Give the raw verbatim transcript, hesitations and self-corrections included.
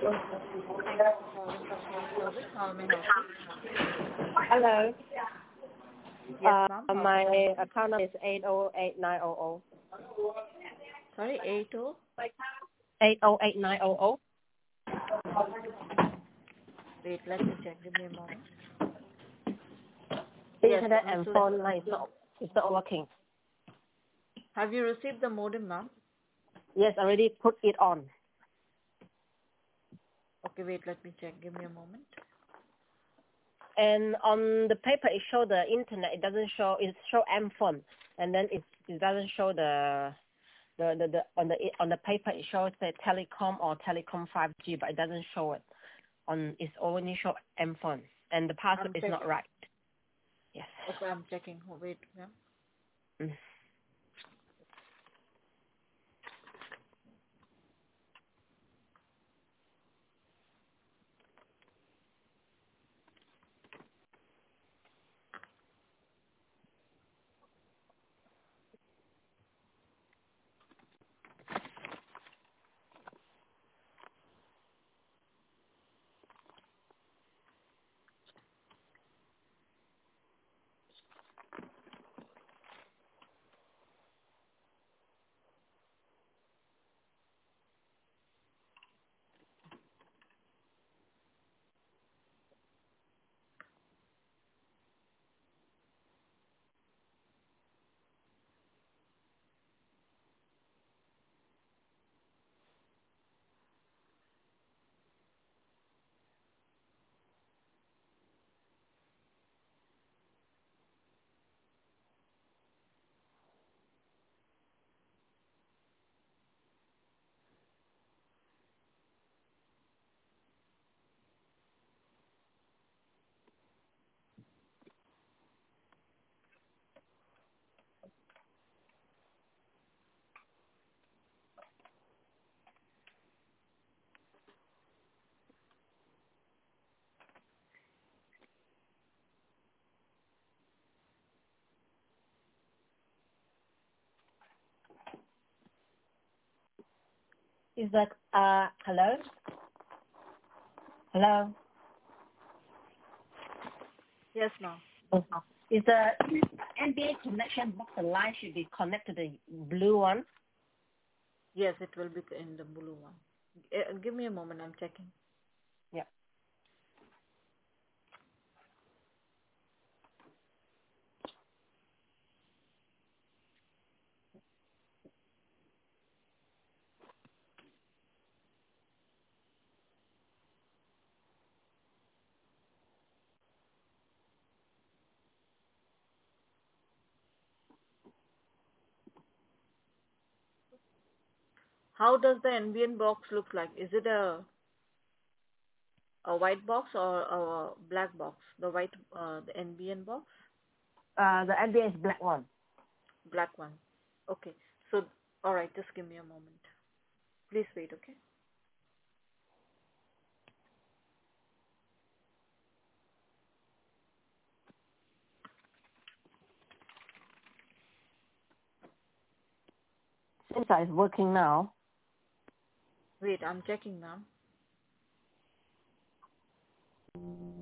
Thank you for calling customer service. How may I help you? Hello. Yes, Uh, ma'am. How can I help my you? account number is eight zero eight nine zero zero. Sorry, eight oh. eight zero eight nine zero zero. Wait, let me check. Give me a moment. Yes, Internet and Mister phone line is not, is not working. Have you received the modem, ma'am? Yes, already put it on. Okay, wait, let me check. Give me a moment. And on the paper, it show the internet. It doesn't show. It show M phone, and then it it doesn't show the the the, the on the on the paper. It shows the telecom or telecom five G, but it doesn't show it on. It's only show M phone, and the password I'm is not checking. right. Yes. Okay, I'm checking. Oh, wait, ma'am. Mm. Is that uh hello? Hello. Yes, ma'am. Is the N B A connection box, the line should be connected to the blue one? Yes, it will be in the blue one. Uh, give me a moment. I'm checking. Yeah. How does the N B N box look like? Is it a a white box or a black box? The white, uh, the N B N box, Uh, the N B A is black one. black one. Okay. So, all right. Just give me a moment. Please wait. Okay. Seems like it's working now. Wait, I'm checking, ma'am.